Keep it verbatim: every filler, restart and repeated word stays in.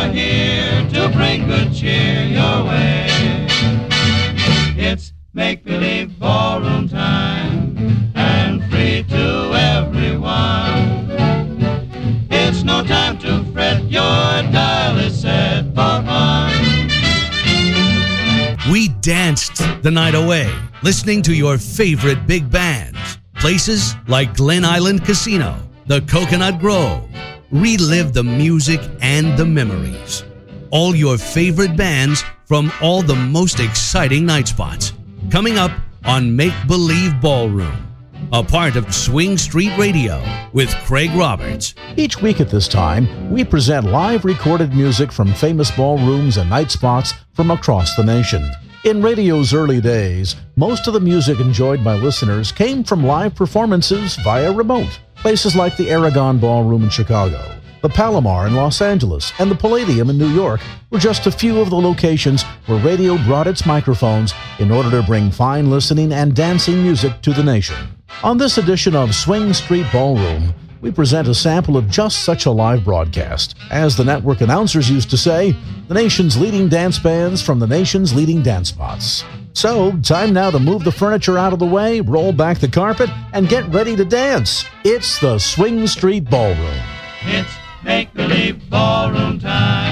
are here to bring good cheer your way. It's make-believe ballroom time, and free to everyone. It's no time to fret, your dial is set for fun. We danced the night away, listening to your favorite big bands. Places like Glen Island Casino, the Coconut Grove. Relive the music and the memories. All your favorite bands from all the most exciting night spots. Coming up on Make Believe Ballroom, a part of Swing Street Radio with Craig Roberts. Each week at this time, we present live recorded music from famous ballrooms and night spots from across the nation. In radio's early days, most of the music enjoyed by listeners came from live performances via remote. Places like the Aragon Ballroom in Chicago, the Palomar in Los Angeles, and the Palladium in New York were just a few of the locations where radio brought its microphones in order to bring fine listening and dancing music to the nation. On this edition of Swing Street Ballroom, we present a sample of just such a live broadcast. As the network announcers used to say, the nation's leading dance bands from the nation's leading dance spots. So, time now to move the furniture out of the way, roll back the carpet, and get ready to dance. It's the Swing Street Ballroom. It's make-believe ballroom time.